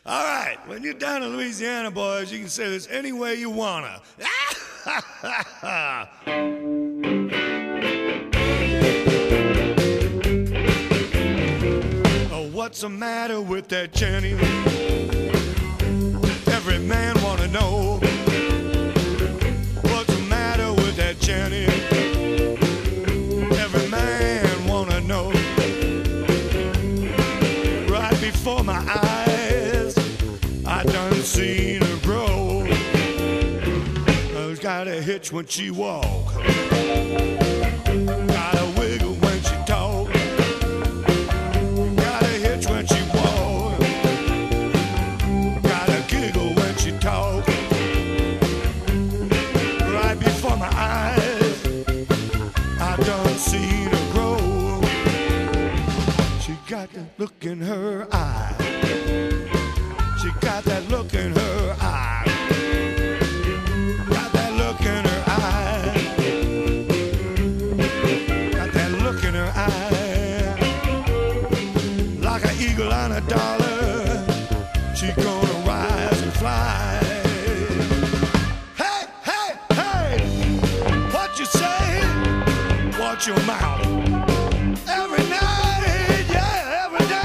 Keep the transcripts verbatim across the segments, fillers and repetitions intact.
All right, when you're down in Louisiana, boys, you can say this any way you wanna. Oh, what's the matter with that Jenny? Every man wanna know. What's the matter with that Jenny? Every man wanna know. Right before my eyes, I done seen her grow. She's got a hitch when she walk, got a wiggle when she talk, got a hitch when she walk, got a giggle when she talk. Right before my eyes, I done seen her grow. She got that look in her eye. She got that look in her eye. Got that look in her eye. Got that look in her eye. Like an eagle on a dollar, she gonna rise and fly. Hey, hey, hey! What you say? Watch your mouth. Every night, yeah, every day.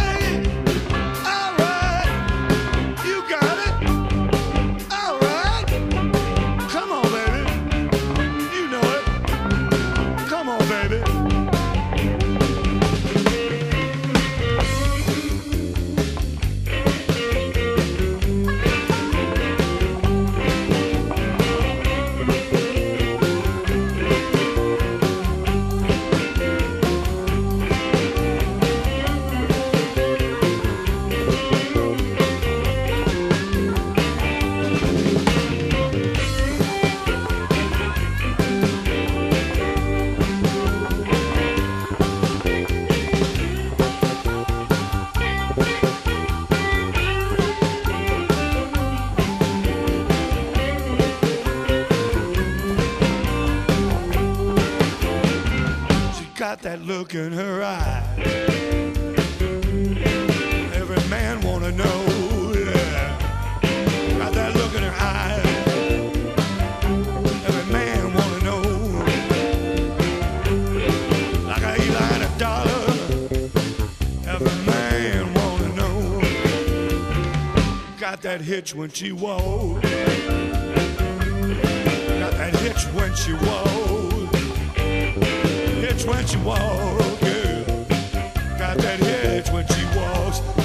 Got that look in her eye. Every man wanna know, yeah. Got that look in her eye. Every man wanna know. Like a Eli and a dollar. Every man wanna know. Got that hitch when she walk. Got that hitch when she walk. When she walks, girl, got that hitch when she walks.